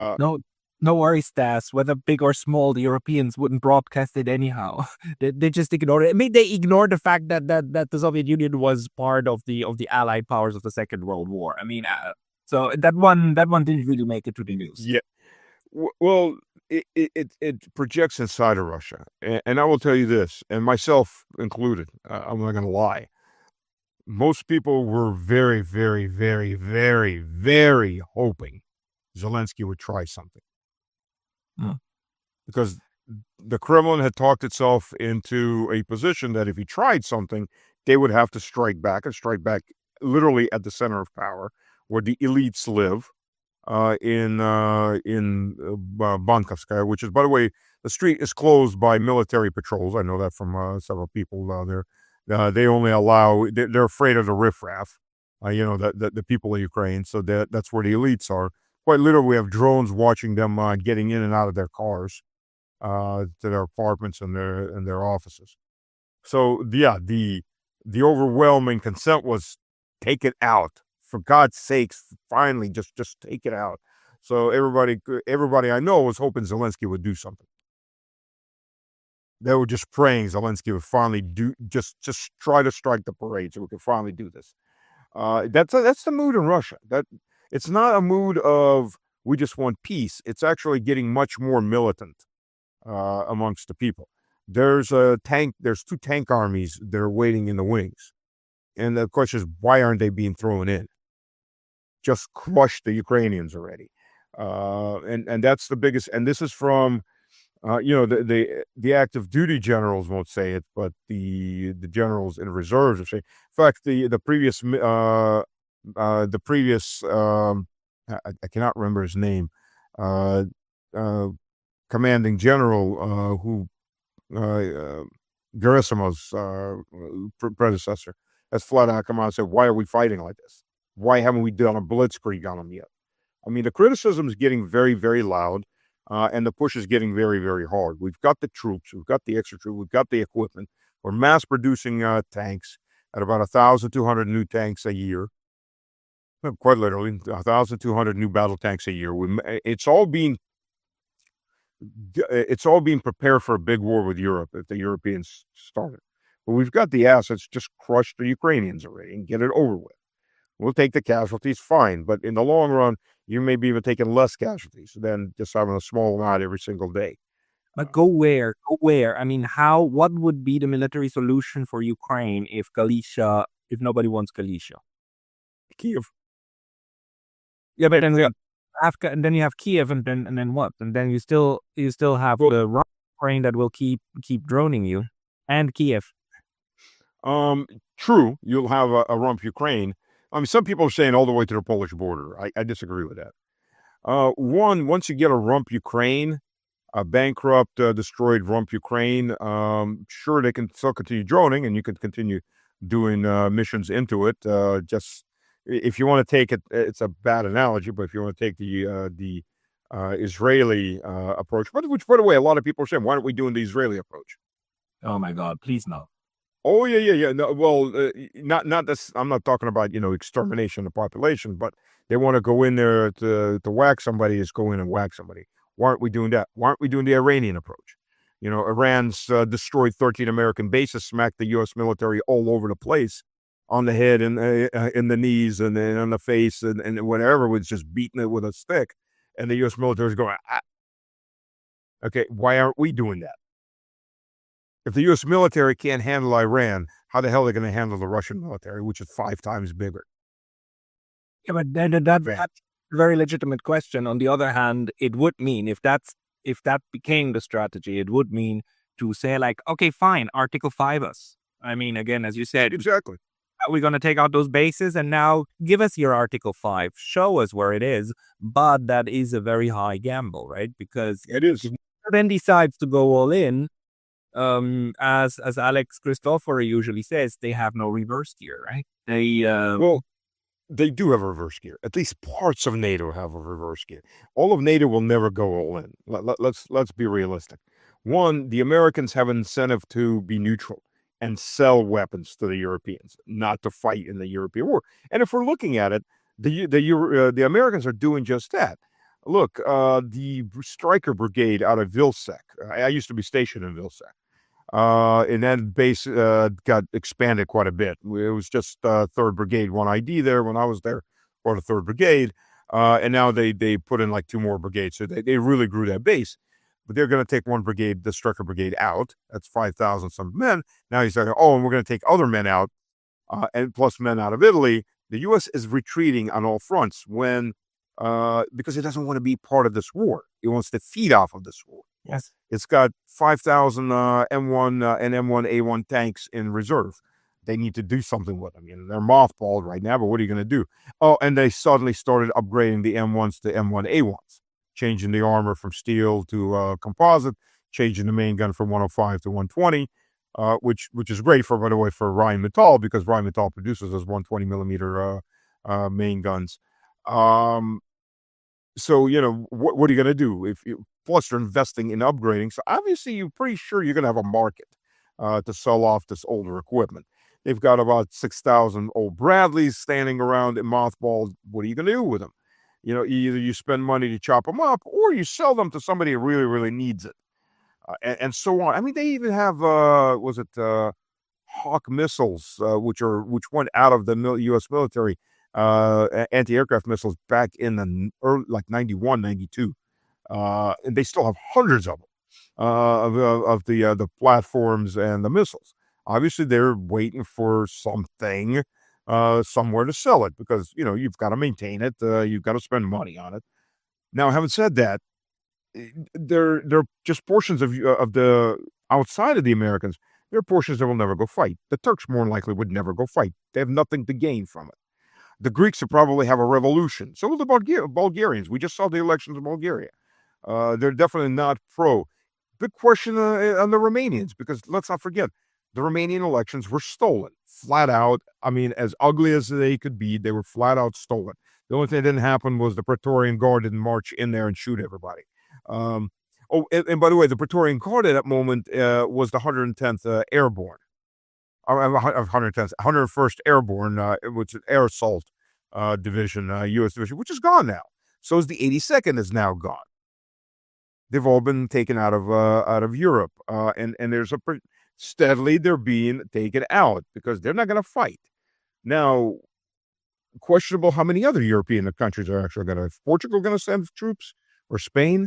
No, no worries, Stas. Whether big or small, the Europeans wouldn't broadcast it anyhow. They just ignored it. I mean, they ignored the fact that the Soviet Union was part of the Allied powers of the Second World War. I mean, so that one didn't really make it to the news. Yeah. Well, it projects inside of Russia, and I will tell you this, and myself included. I'm not going to lie. Most people were very, very, very, very, very hoping Zelensky would try something Mm. because the Kremlin had talked itself into a position that if he tried something, they would have to strike back and strike back literally at the center of power, where the elites live, in Bankovskaya, which is, by the way, the street is closed by military patrols. I know that from several people there. They only allow. They're afraid of the riffraff, the people of Ukraine. So that's where the elites are. Quite literally, we have drones watching them getting in and out of their cars, to their apartments and their offices. So yeah, the overwhelming consent was take it out. For God's sakes, finally, just take it out. So everybody I know was hoping Zelensky would do something. They were just praying Zelensky would finally just try to strike the parade so we could finally do this. That's the mood in Russia. That it's not a mood of we just want peace. It's actually getting much more militant amongst the people. There's two tank armies that are waiting in the wings, and the question is, why aren't they being thrown in? Just crushed the Ukrainians already, and that's the biggest. And this is from the active duty generals won't say it, but the generals in reserves are saying. In fact, the previous I cannot remember his name, uh, uh, commanding general who Gerasimov's predecessor has flat out come out and said, "Why are we fighting like this? Why haven't we done a blitzkrieg on them yet?" I mean, the criticism is getting very, very loud, and the push is getting very, very hard. We've got the troops, we've got the extra troops, we've got the equipment. We're mass producing tanks at about 1,200 new tanks a year. Quite literally, 1,200 new battle tanks a year. It's all being prepared for a big war with Europe if the Europeans start it. But we've got the assets, just crush the Ukrainians already and get it over with. We'll take the casualties, fine. But in the long run, you may be even taking less casualties than just having a small amount every single day. But go where? Go where? I mean, how? What would be the military solution for Ukraine if nobody wants Galicia? Kiev. Yeah, but then and then you have Kiev, and then what? And then you still have Well, the Ukraine that will keep droning you, and Kiev. true, you'll have a rump Ukraine. I mean, some people are saying all the way to the Polish border. I disagree with that. Once you get a rump Ukraine, a bankrupt, destroyed rump Ukraine, sure, they can still continue droning and you can continue doing missions into it. Just if you want to take it, it's a bad analogy, but if you want to take the Israeli approach, which, by the way, a lot of people are saying, why aren't we doing the Israeli approach? Oh my God! Please no. Oh yeah, yeah, yeah. No, well, not this. I'm not talking about extermination of the population, but they want to go in there to whack somebody. Is go in and whack somebody. Why aren't we doing that? Why aren't we doing the Iranian approach? Iran's destroyed 13 American bases, smacked the U.S. military all over the place, on the head and in the knees and on the face and whatever, was just beating it with a stick, and the U.S. military is going, okay, why aren't we doing that? If the U.S. military can't handle Iran, how the hell are they going to handle the Russian military, which is 5 times bigger? Yeah, but that's a very legitimate question. On the other hand, it would mean if that became the strategy, it would mean to say like, okay, fine, Article 5 us. I mean, again, as you said, Exactly. we're going to take out those bases and now give us your Article 5, show us where it is. But that is a very high gamble, right? Because It is. if then decides to go all in, as Alex Christophori usually says, they have no reverse gear, right? Well, they do have a reverse gear. At least parts of NATO have a reverse gear. All of NATO will never go all in. Let's be realistic. One, the Americans have an incentive to be neutral and sell weapons to the Europeans, not to fight in the European war. And if we're looking at it, the Americans are doing just that. Look, the Stryker Brigade out of Vilsek. I used to be stationed in Vilsek. And then base got expanded quite a bit. It was just 3rd Brigade, 1ID there when I was there, or the 3rd Brigade. And now they put in like 2 more brigades. So they really grew that base. But they're going to take 1 brigade, the Stryker Brigade, out. That's 5,000 some men. Now he's like, oh, and we're going to take other men out, and plus men out of Italy. The U.S. is retreating on all fronts because it doesn't want to be part of this war. It wants to feed off of this war. Yes. It's got 5,000 M1 and M1A1 tanks in reserve. They need to do something with them. They're mothballed right now, but what are you going to do? Oh, and they suddenly started upgrading the M1s to M1A1s, changing the armor from steel to composite, changing the main gun from 105 to 120, which is great by the way, for Rheinmetall, because Rheinmetall produces those 120 millimeter main guns. So, what are you going to do? Plus, they're investing in upgrading. So, obviously, you're pretty sure you're going to have a market to sell off this older equipment. They've got about 6,000 old Bradleys standing around in mothballs. What are you going to do with them? Either you spend money to chop them up, or you sell them to somebody who really, really needs it, and so on. I mean, they even have Hawk missiles, which went out of the U.S. military, anti-aircraft missiles back in the early, like 91, 92. And they still have hundreds of them, of the platforms and the missiles. Obviously, they're waiting for something, somewhere to sell it, because, you've got to maintain it. You've got to spend money on it. Now, having said that, they're just portions of the outside of the Americans. There are portions that will never go fight. The Turks more than likely would never go fight. They have nothing to gain from it. The Greeks will probably have a revolution. So will the Bulgarians. We just saw the elections in Bulgaria. They're definitely not pro. Big question on the Romanians, because let's not forget, the Romanian elections were stolen, flat out. I mean, as ugly as they could be, they were flat out stolen. The only thing that didn't happen was the Praetorian Guard didn't march in there and shoot everybody. And by the way, the Praetorian Guard at that moment was the 110th Airborne. 101st Airborne, which is Air Assault Division, U.S. Division, which is gone now. So is the 82nd is now gone. They've all been taken out of Europe, and there's steadily they're being taken out because they're not going to fight. Now, questionable how many other European countries are actually going to. Portugal going to send troops, or Spain?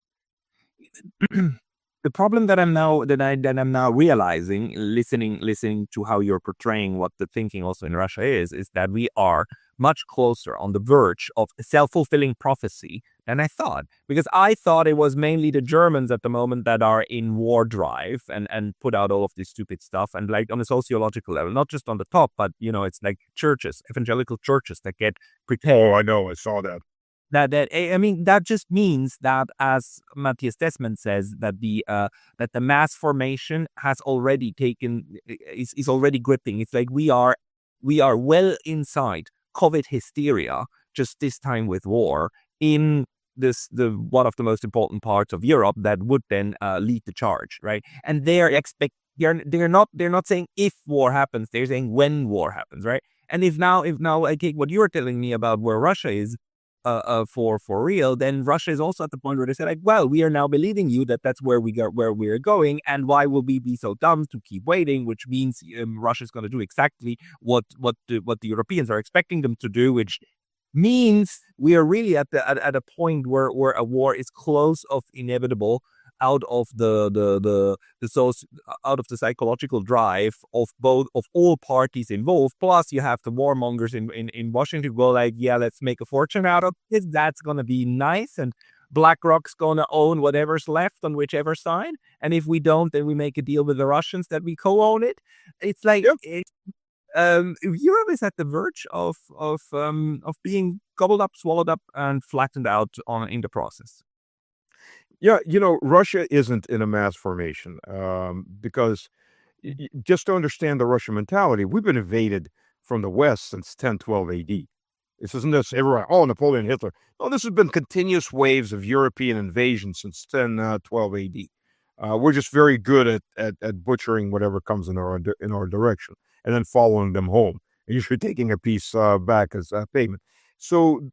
The problem that I'm now realizing, listening to how you're portraying what the thinking also in Russia is that we are much closer on the verge of self-fulfilling prophecy than I thought. Because I thought it was mainly the Germans at the moment that are in war drive and put out all of this stupid stuff. And like on a sociological level, not just on the top, but it's like churches, evangelical churches that get prepared. Oh, I know, I saw that. That just means that, as Matthias Desmond says, that the mass formation has already is already gripping. It's like we are well inside COVID hysteria, just this time with war, in the one of the most important parts of Europe that would then lead the charge, right? And they're not saying if war happens, they're saying when war happens, right? And if now I take what you were telling me about where Russia is, for real, then Russia is also at the point where they say, like, well, we are now believing you that that's where we're going, and why will we be so dumb to keep waiting? Which means Russia is going to do exactly what the Europeans are expecting them to do, which means we are really at a point where a war is close of inevitable, out of the psychological drive of all parties involved. Plus, you have the warmongers in Washington go like, yeah, let's make a fortune out of this. That's gonna be nice, and BlackRock's gonna own whatever's left on whichever side. And if we don't, then we make a deal with the Russians that we co-own it. It's like Europe is at the verge of being gobbled up, swallowed up, and flattened out in the process. Yeah, Russia isn't in a mass formation, because just to understand the Russian mentality, we've been invaded from the West since 1012 AD. This isn't this everyone, Napoleon, Hitler. No, this has been continuous waves of European invasion since 1012 AD. We're just very good at butchering whatever comes in our direction and then following them home, and usually taking a piece back as payment. So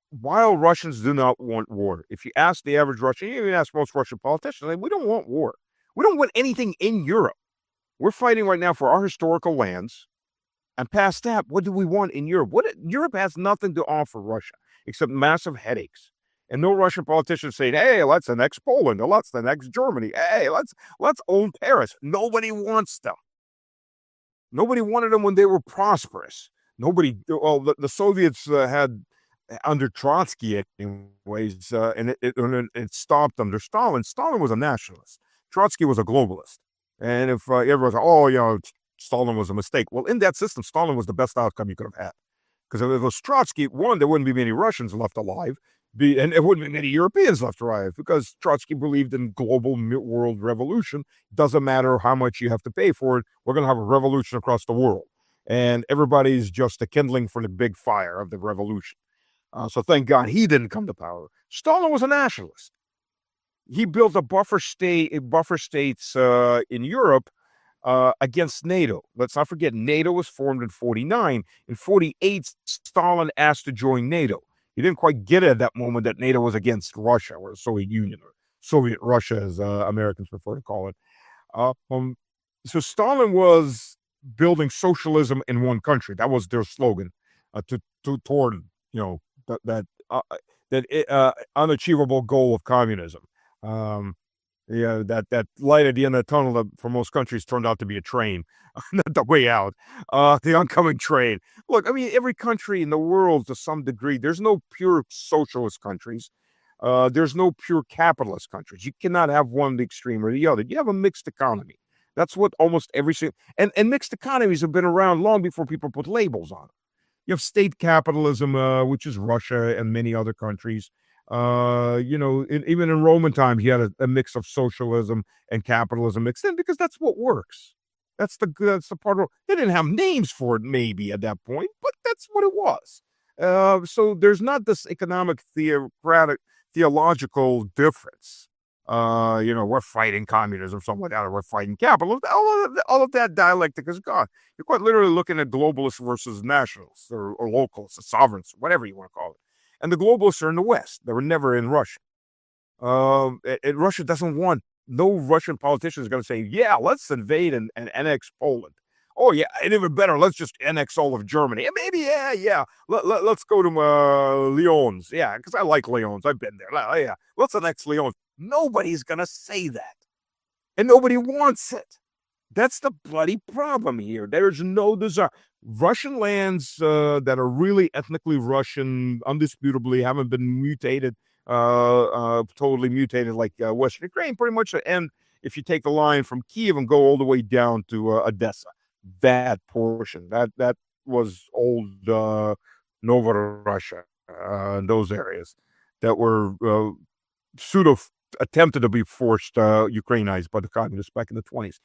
while Russians do not want war, if you ask the average Russian, you even ask most Russian politicians, we don't want war. We don't want anything in Europe. We're fighting right now for our historical lands. And past that, what do we want in Europe? Europe has nothing to offer Russia except massive headaches. And no Russian politician saying, "Hey, let's annex Poland, or let's annex Germany. Hey, let's own Paris." Nobody wants them. Nobody wanted them when they were prosperous. Nobody. Well, the Soviets had under Trotsky, anyways, and it stopped under Stalin. Stalin was a nationalist. Trotsky was a globalist. And if everyone's, Stalin was a mistake. Well, in that system, Stalin was the best outcome you could have had. Because if it was Trotsky, one, there wouldn't be many Russians left alive, and there wouldn't be many Europeans left alive, because Trotsky believed in global world revolution. Doesn't matter how much you have to pay for it, we're going to have a revolution across the world. And everybody's just a kindling for the big fire of the revolution. So thank God he didn't come to power. Stalin was a nationalist. He built a buffer states in Europe against NATO. Let's not forget, NATO was formed in 49. In 48, Stalin asked to join NATO. He didn't quite get it at that moment that NATO was against Russia, or the Soviet Union, or Soviet Russia, as Americans prefer to call it. So Stalin was building socialism in one country. That was their slogan, toward that unachievable goal of communism. That light at the end of the tunnel that for most countries turned out to be a train, not the way out, the oncoming train. Look, I mean, every country in the world to some degree, there's no pure socialist countries. There's no pure capitalist countries. You cannot have one extreme or the other. You have a mixed economy. That's what almost every single, and mixed economies have been around long before people put labels on them. You have state capitalism, which is Russia and many other countries. Even in Roman times, you had a mix of socialism and capitalism mixed in, because that's what works. That's the part of, they didn't have names for it maybe at that point, but that's what it was. So there's not this economic theological difference. We're fighting communism, something like that, or we're fighting capitalism. All of that dialectic is gone. You're quite literally looking at globalists versus nationals, or locals, or sovereigns, whatever you want to call it. And the globalists are in the West. They were never in Russia. Russia doesn't want, no Russian politician is going to say, yeah, let's invade and annex Poland. Oh, yeah, and even better, let's just annex all of Germany. And maybe, yeah. Let's go to Lyons. Yeah, because I like Lyons. I've been there. Yeah, let's annex Lyons. Nobody's going to say that. And nobody wants it. That's the bloody problem here. There's no desire. Russian lands that are really ethnically Russian, undisputably, haven't been mutated, totally mutated like Western Ukraine, pretty much. And if you take the line from Kiev and go all the way down to Odessa, that portion, that was old Nova Russia, those areas that were pseudo attempted to be forced Ukrainized by the communists back in the 20s.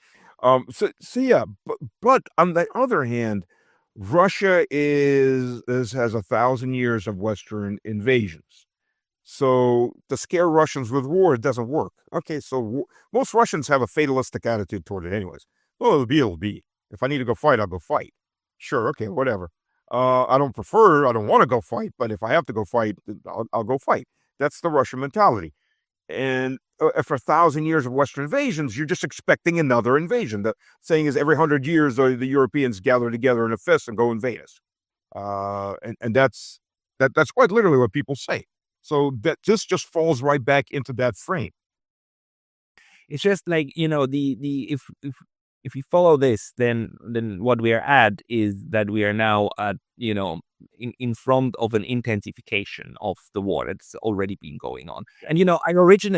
But on the other hand, Russia has 1,000 years of Western invasions. So to scare Russians with war, it doesn't work. Okay, so most Russians have a fatalistic attitude toward it anyways. Well, it'll be. If I need to go fight, I'll go fight. Sure, okay, whatever. I don't want to go fight, but if I have to go fight, I'll go fight. That's the Russian mentality. And after 1,000 years of Western invasions, you're just expecting another invasion. The saying is every 100 years, the Europeans gather together in a fist and go invade us. And that's quite literally what people say. So that just falls right back into that frame. It's just like, if we follow this, then what we are at is that we are now at, in front of an intensification of the war that's already been going on. And I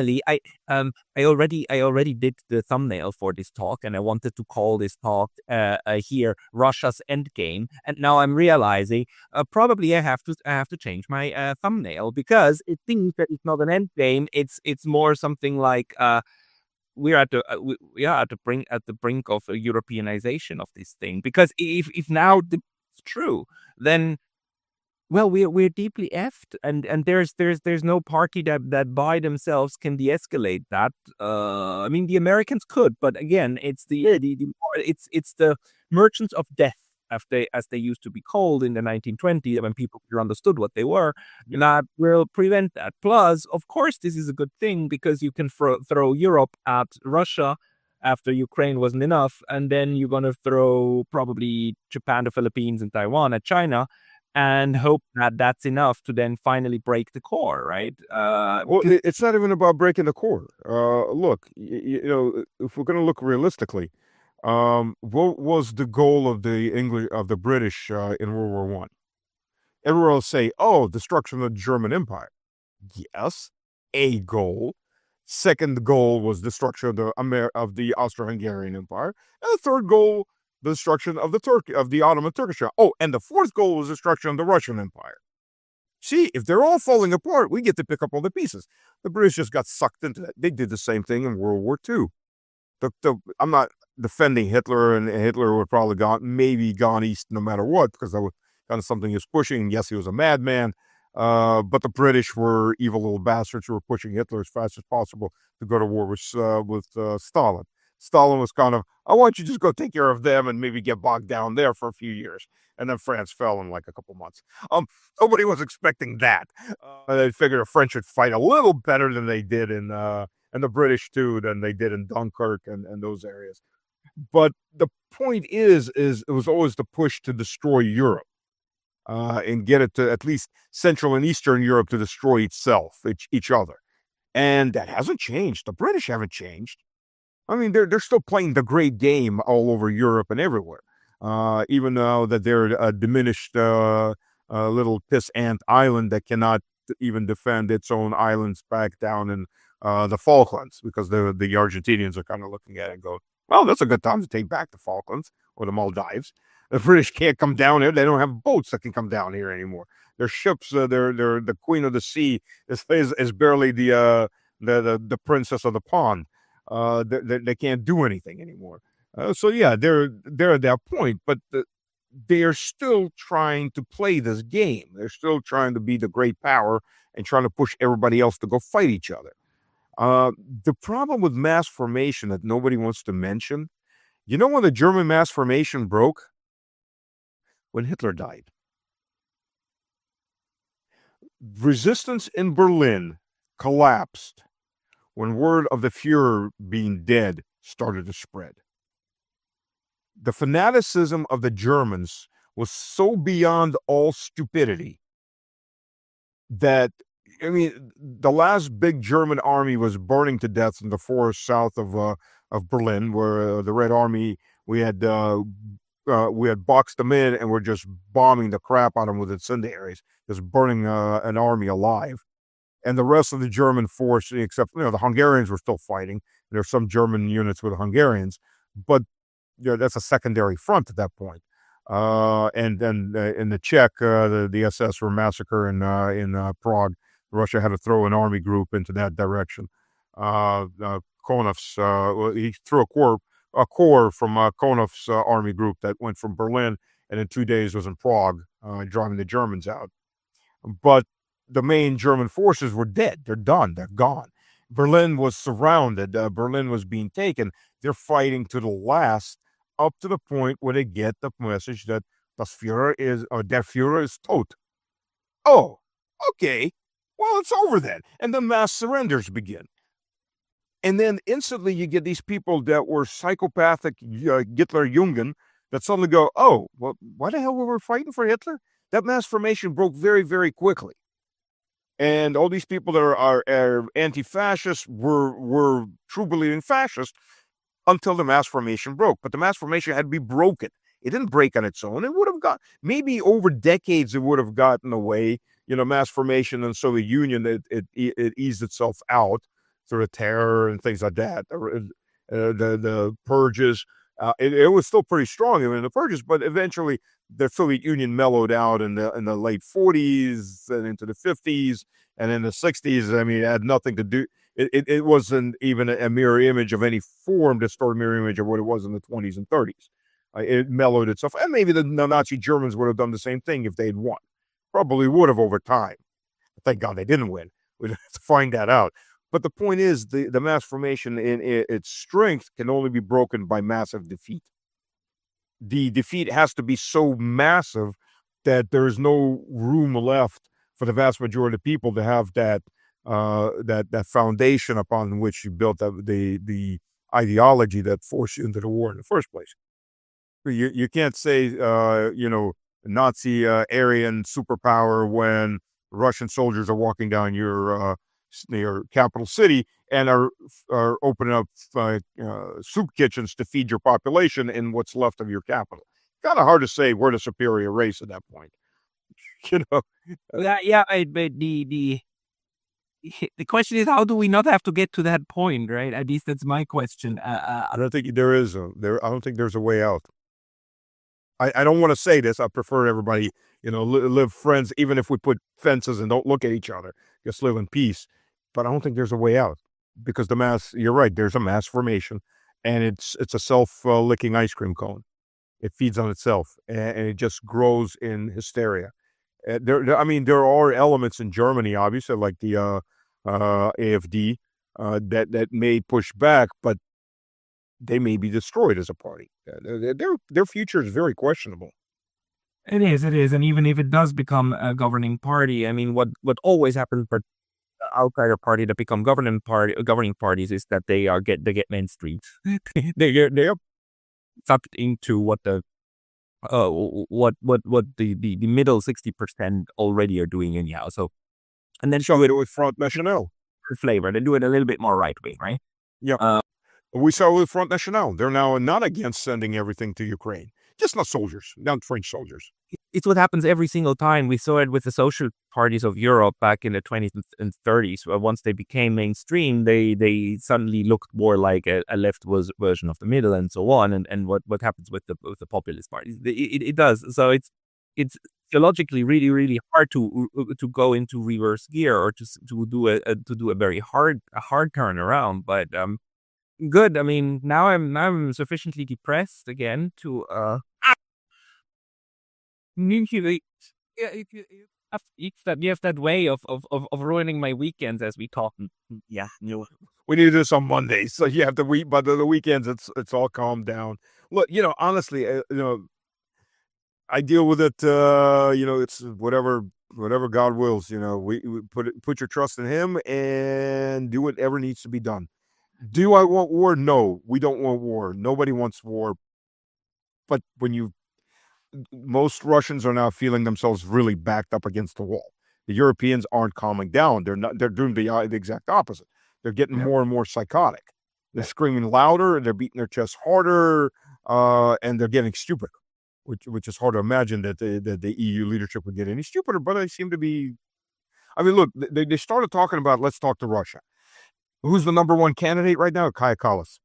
already did the thumbnail for this talk, and I wanted to call this talk here Russia's Endgame. And now I'm realizing probably I have to change my thumbnail, because it thinks that it's not an endgame. It's more something like we are at the brink of a Europeanization of this thing. Because if now it's true, then we're deeply effed, and there's no party that by themselves can de-escalate that. I mean, the Americans could, but again, it's the merchants of death as they used to be called in the 1920s when people understood what they were, that will prevent that. Plus, of course, this is a good thing because you can throw Europe at Russia after Ukraine wasn't enough, and then you're going to throw probably Japan, the Philippines, and Taiwan at China, and hope that that's enough to then finally break the core, right? Well, it's not even about breaking the core. Look, if we're going to look realistically, what was the goal of the British in World War One? Everyone will say, "Oh, destruction of the German Empire." Yes, a goal. Second goal was destruction of the Austro-Hungarian Empire, and the third goal, the destruction of the Ottoman Turkish Empire. Oh, and the fourth goal was destruction of the Russian Empire. See, if they're all falling apart, we get to pick up all the pieces. The British just got sucked into that. They did the same thing in World War II. I'm not defending Hitler, and Hitler would probably maybe gone east no matter what, because that was kind of something he was pushing. Yes, he was a madman, but the British were evil little bastards who were pushing Hitler as fast as possible to go to war with Stalin. Stalin was kind of, I want you to just go take care of them and maybe get bogged down there for a few years. And then France fell in like a couple months. Nobody was expecting that. They figured the French would fight a little better than they did and the British too, than they did in Dunkirk and those areas. But the point is it was always the push to destroy Europe and get it to at least Central and Eastern Europe to destroy itself, each other. And that hasn't changed. The British haven't changed. I mean, they're still playing the great game all over Europe and everywhere. Even though that they're a diminished little piss ant island that cannot even defend its own islands back down in the Falklands, because the Argentinians are kind of looking at it and go, well, that's a good time to take back the Falklands or the Maldives. The British can't come down here. They don't have boats that can come down here anymore. Their ships, they're the queen of the sea is barely the princess of the pond. They can't do anything anymore. So yeah, they're at that point, but they are still trying to play this game. They're still trying to be the great power and trying to push everybody else to go fight each other. The problem with mass formation that nobody wants to mention, when the German mass formation broke? When Hitler died. Resistance in Berlin collapsed when word of the Fuhrer being dead started to spread. The fanaticism of the Germans was so beyond all stupidity that, I mean, the last big German army was burning to death in the forest south of Berlin, where the Red Army, we had boxed them in and were just bombing the crap out of them with incendiaries, just burning an army alive. And the rest of the German force, except, the Hungarians were still fighting. There are some German units with the Hungarians, but that's a secondary front at that point. And then in the Czech, the SS were massacred in Prague. Russia had to throw an army group into that direction. Konev's, he threw a corps from Konev's army group that went from Berlin and in 2 days was in Prague, driving the Germans out. But the main German forces were dead. They're done. They're gone. Berlin was surrounded. Berlin was being taken. They're fighting to the last, up to the point where they get the message that der Führer is tot. Oh, okay. Well, it's over then. And the mass surrenders begin. And then instantly you get these people that were psychopathic Hitler-Jungen that suddenly go, oh, well, why the hell were we fighting for Hitler? That mass formation broke very, very quickly. And all these people that are anti-fascists were true-believing fascists until the mass formation broke. But the mass formation had to be broken. It didn't break on its own. It would have got, maybe over decades, it would have gotten away. Mass formation in the Soviet Union, it eased itself out through the terror and things like that. The purges, it was still pretty strong in the purges, but eventually the Soviet Union mellowed out in the late 40s and into the 50s and in the 60s. I mean, it had nothing to do. It wasn't even a mirror image of any form, distorted mirror image of what it was in the 20s and 30s. It mellowed itself, and maybe the Nazi Germans would have done the same thing if they'd won. Probably would have over time. Thank God they didn't win. We'd have to find that out. But the point is, the mass formation in its strength can only be broken by massive defeat. the defeat has to be so massive that there's no room left for the vast majority of people to have that foundation upon which you built the ideology that forced you into the war in the first place. You can't say Nazi Aryan superpower when Russian soldiers are walking down your capital city and are opening up soup kitchens to feed your population in what's left of your capital. Kind of hard to say we're the superior race at that point. But the question is, how do we not have to get to that point, right? At least that's my question. I don't think there is I don't think there's a way out. I don't want to say this. I prefer everybody, live friends, even if we put fences and don't look at each other, just live in peace. But I don't think there's a way out because you're right, there's a mass formation and it's a self-licking ice cream cone. It feeds on itself and it just grows in hysteria. There are elements in Germany, obviously, like the AfD, that may push back, but they may be destroyed as a party. Their future is very questionable. It is, and even if it does become a governing party, I mean, what always happens for outsider party that become governing parties is that they get mainstream. They're sucked into what the middle 60% already are doing anyhow. So, and then show it with Front National flavor. They do it a little bit more right wing, right? Yeah. We saw with Front National. They're now not against sending everything to Ukraine. Just not soldiers, not French soldiers. It's what happens every single time. We saw it with the social parties of Europe back in the 20s and 30s. Once they became mainstream, they suddenly looked more like a left version of the middle and so on. And what happens with the populist parties? It does. So it's theologically really, really hard to go into reverse gear or to do a very hard turnaround. But good. I mean, now I'm sufficiently depressed again to you have that way of ruining my weekends as we talk. Yeah, we need to do this on Mondays, so you have to but the weekends it's all calmed down. Look, honestly, I deal with it. It's whatever God wills. We put your trust in Him and do whatever needs to be done. Do I want war? No, we don't want war. Nobody wants war. But most Russians are now feeling themselves really backed up against the wall. The Europeans aren't calming down. They're doing the exact opposite. They're getting more and more psychotic. They're screaming louder, and they're beating their chests harder, and they're getting stupider, which is hard to imagine that the EU leadership would get any stupider, but they seem to be. I mean, look, they started talking about let's talk to Russia. Who's the number one candidate right now? Kaja Kallas.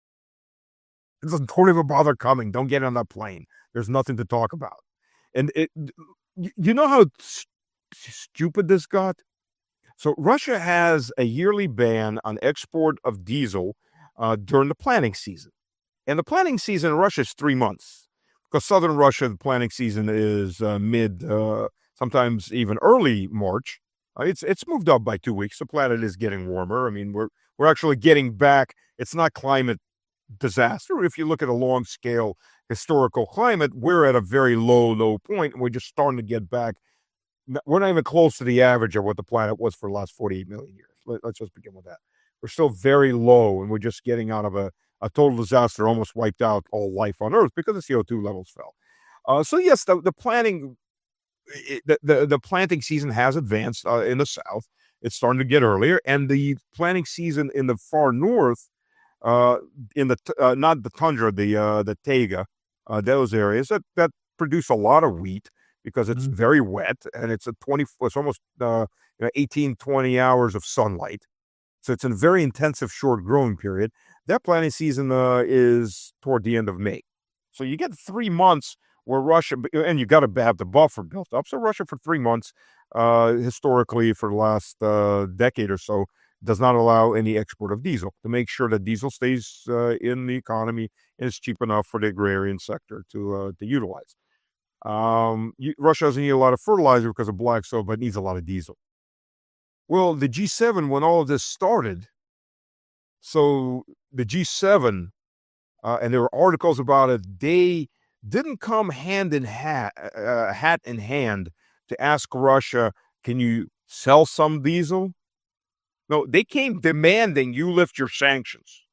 It doesn't even bother coming. Don't get on that plane. There's nothing to talk about. And you know how stupid this got? So Russia has a yearly ban on export of diesel during the planting season. And the planting season in Russia is 3 months. Because southern Russia, the planting season is mid, sometimes even early March. It's moved up by 2 weeks. The planet is getting warmer. I mean, we're actually getting back. It's not climate disaster. If you look at a long scale historical climate, we're at a very low point, and we're just starting to get back. We're not even close to the average of what the planet was for the last 48 million years. Let's just begin with that. We're still very low, and we're just getting out of a total disaster, almost wiped out all life on Earth because the CO2 levels fell. So yes, the planting. The planting season has advanced in the south. It's starting to get earlier, and the planting season in the far north, in the not the tundra, the taiga, those areas that produce a lot of wheat because it's very wet and it's almost 18, 20 hours of sunlight, so it's a very intensive short growing period. That planting season is toward the end of May, so you get 3 months. Where Russia, and you got to have the buffer built up. So Russia for 3 months, historically for the last decade or so, does not allow any export of diesel to make sure that diesel stays in the economy and is cheap enough for the agrarian sector to utilize. Russia doesn't need a lot of fertilizer because of black soil, but it needs a lot of diesel. Well, the G7, when all of this started, so the G7, and there were articles about it, didn't come hand in hat in hand to ask Russia, can you sell some diesel? No, they came demanding you lift your sanctions.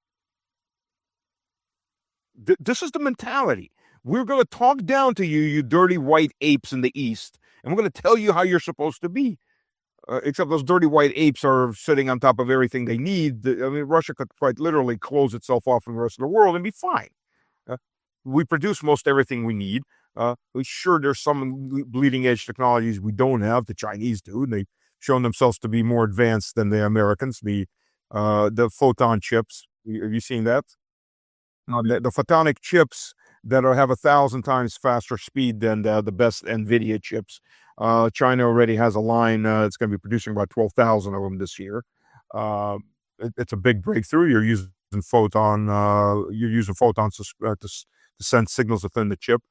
This is the mentality. We're going to talk down to you, you dirty white apes in the East, and we're going to tell you how you're supposed to be. Except those dirty white apes are sitting on top of everything they need. I mean, Russia could quite literally close itself off from the rest of the world and be fine. We produce most everything we need. Sure, there's some bleeding edge technologies we don't have. The Chinese do, and they've shown themselves to be more advanced than the Americans. The photon chips. Have you seen that? The photonic chips that have 1,000 times faster speed than the best NVIDIA chips. China already has a line. It's going to be producing about 12,000 of them this year. It's a big breakthrough. You're using photons to send signals within the chip.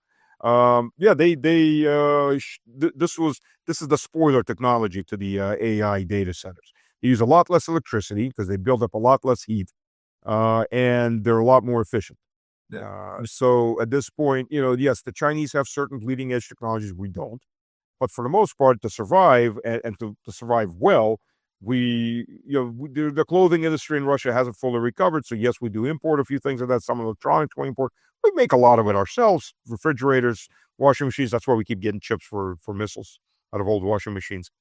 This is the spoiler technology to the AI data centers. They use a lot less electricity because they build up a lot less heat, and they're a lot more efficient. So at this point, yes, the Chinese have certain bleeding edge technologies we don't, but for the most part, to survive and to survive well, the clothing industry in Russia hasn't fully recovered. So yes, we do import a few things of that. Some electronics we import. We make a lot of it ourselves. Refrigerators, washing machines. That's why we keep getting chips for missiles out of old washing machines.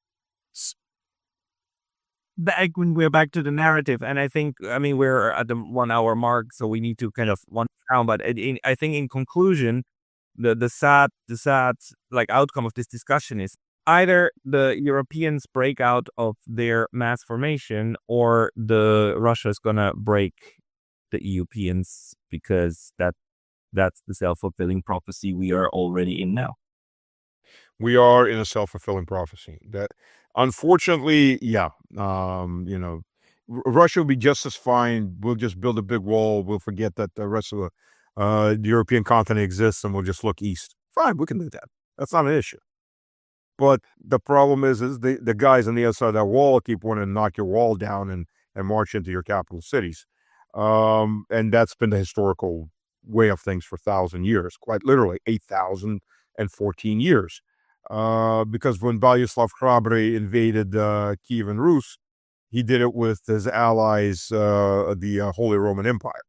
When we're back to the narrative, and I mean, we're at the 1 hour mark, so we need to kind of one down. But I think in conclusion, the sad like outcome of this discussion is either the Europeans break out of their mass formation, or Russia is gonna break the Europeans, because that's the self-fulfilling prophecy we are already in now. We are in a self-fulfilling prophecy. That, unfortunately, Russia will be just as fine. We'll just build a big wall. We'll forget that the rest of the European continent exists, and we'll just look east. Fine, we can do that. That's not an issue. But the problem is the guys on the other side of that wall keep wanting to knock your wall down and march into your capital cities. And that's been the historical way of things for 1,000 years, quite literally 8,014 years. Because when Boleslav Hrabry invaded Kiev and Rus, he did it with his allies, the Holy Roman Empire.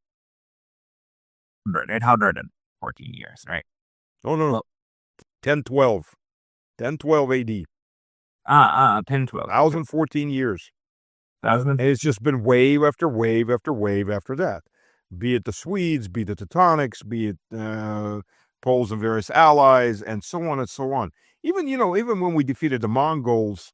114 years, right? No. 1012. 1012 AD. 1012. 1,014 years. And it's just been wave after wave after wave after that. Be it the Swedes, be it the Teutonics, be it Poles and various allies, and so on and so on. Even when we defeated the Mongols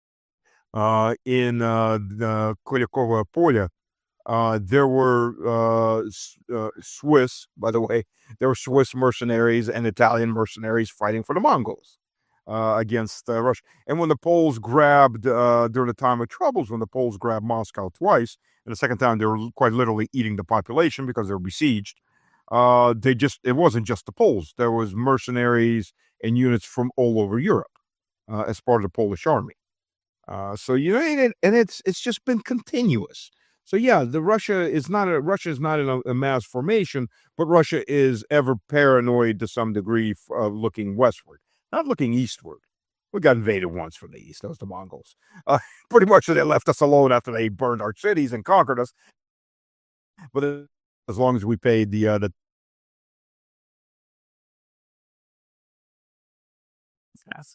in the Kulikovo Polya, there were Swiss, by the way, there were Swiss mercenaries and Italian mercenaries fighting for the Mongols against Russia. And when the Poles grabbed, during the time of troubles, when the Poles grabbed Moscow twice, and the second time they were quite literally eating the population because they were besieged, it wasn't just the Poles. There was mercenaries and units from all over Europe as part of the Polish army. So it's just been continuous. So yeah, Russia is not in a mass formation, but Russia is ever paranoid to some degree of looking westward, not looking eastward. We got invaded once from the east. That was the Mongols. Pretty much they left us alone after they burned our cities and conquered us. But as long as we paid the Yes.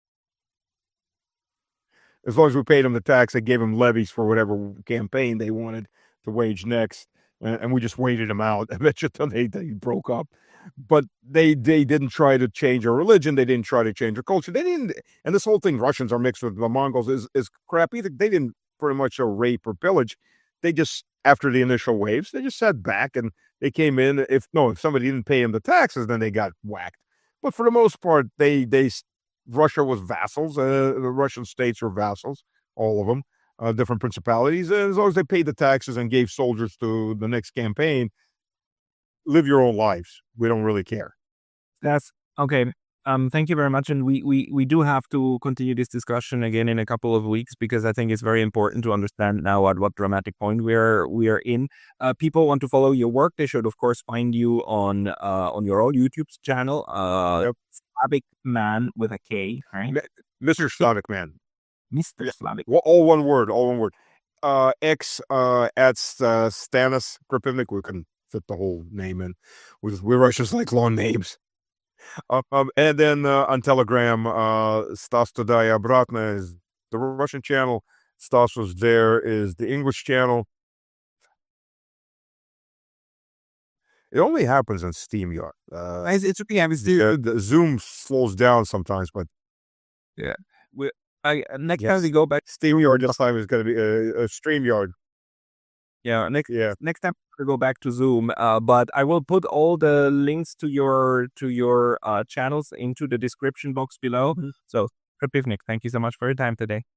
As long as we paid them the tax, they gave them levies for whatever campaign they wanted to wage next, and we just waited them out. I bet you they broke up. But they didn't try to change our religion. They didn't try to change our culture. They didn't. And this whole thing, Russians are mixed with the Mongols, is crap either. They didn't pretty much rape or pillage. They just, after the initial waves, they just sat back and they came in. If somebody didn't pay them the taxes, then they got whacked. But for the most part, Russia was vassals. The Russian states were vassals, all of them, different principalities. And as long as they paid the taxes and gave soldiers to the next campaign, live your own lives. We don't really care. That's okay. Thank you very much, and we do have to continue this discussion again in a couple of weeks because I think it's very important to understand now at what dramatic point we are in. People want to follow your work; they should, of course, find you on your own YouTube channel, Yep. Slavic Man with a K, right? Mr. Slavic Man. Mr. Slavic. All one word. All one word. X at Stanis Kripivnik. We can fit the whole name in. We Russians like long names. And then on Telegram, Stas Today Obratno is the Russian channel. Stas Was There is the English channel. It only happens on SteamYard. It's okay. I was The Zoom slows down sometimes, but next Yes. time we go back. SteamYard this time is going to be a StreamYard. Yeah, Yeah. next time we go back to Zoom. But I will put all the links to your channels into the description box below. So, Kripivnik, thank you so much for your time today.